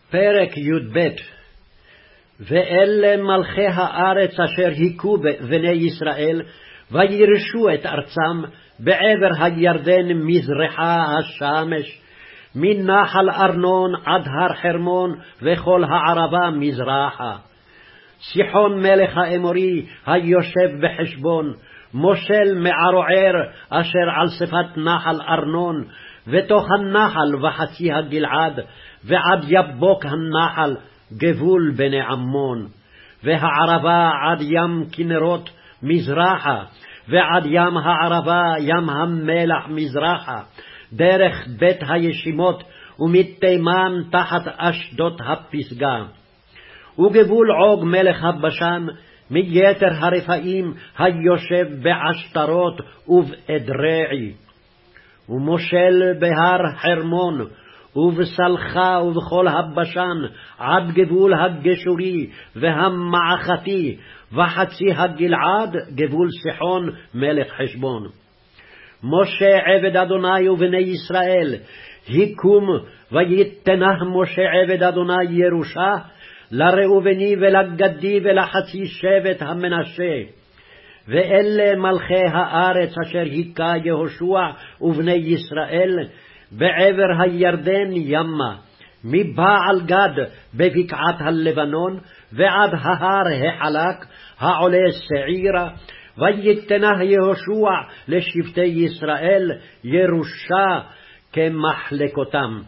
פרק י"ב. ואלה מלכי הארץ אשר היכו בני ישראל, וירשו את ארצם בעבר הירדן מזרחה השמש, מנחל ארנון עד הר חרמון וכל הערבה מזרחה. סיחון מלך האמורי היושב בחשבון, מושל מערוער אשר על שפת נחל ארנון, ותוך הנחל וחצי הגלעד, ועד יבוק הנחל גבול בני עמון, והערבה עד ים כנרות מזרחה, ועד ים הערבה ים המלח מזרחה, דרך בית הישימות ומתימן תחת אשדות הפסגה. וגבול עוג מלך הבשן מיתר הרפאים היושב בעשתרות ובאדרעי. ומושל בהר חרמון ובסלחה ובכל הבשן עד גבול הגשורי והמעכתי וחצי הגלעד גבול סיחון מלך חשבון. משה עבד אדוני ובני ישראל היקום, ויתנח משה עבד אדוני ירושה לראובני ולגדי ולחצי שבט המנשה. ואלה מלכי הארץ אשר היכה יהושע ובני ישראל בעבר הירדן ימה, מבעל גד בבקעת הלבנון ועד ההר החלק העולה שעירה. ויתנח יהושע לשבטי ישראל ירושה כמחלקותם.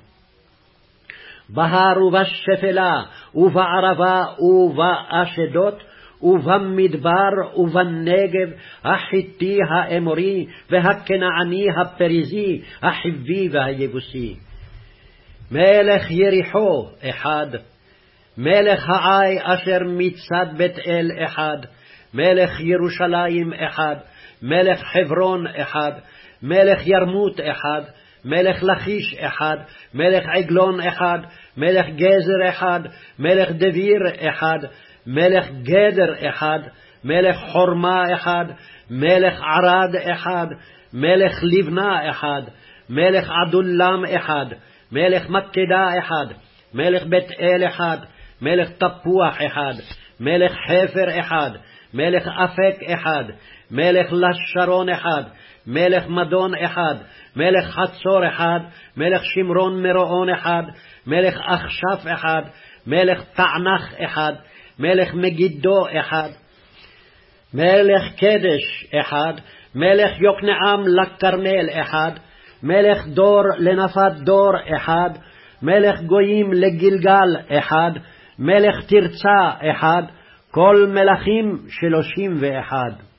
בהר ובשפלה ובערבה ובאשדות ובמדבר ובנגב, החיתי האמורי והכנעני הפריזי החיבי והיבוסי. מלך יריחו אחד, מלך העי אשר מצד בית אל אחד, מלך ירושלים אחד, מלך חברון אחד, מלך ירמות אחד, מלך לכיש אחד, מלך עגלון אחד, מלך גזר אחד, מלך דביר אחד, מלך גדר אחד, מלך חורמה אחד, מלך ערד אחד, מלך לבנה אחד, מלך עדולם אחד, מלך מקדה אחד, מלך בית אל אחד, מלך תפוח אחד, מלך חפר אחד, מלך אפק אחד, מלך לשרון אחד, מלך מדון אחד, מלך חצור אחד, מלך שמרון מרועון אחד, מלך אכשף אחד, מלך תענך אחד, מלך מגידו אחד, מלך קדש אחד, מלך יוקנעם לכרמל אחד, מלך דור לנפת דור אחד, מלך גויים לגלגל אחד, מלך תרצה אחד, כל מלכים 31.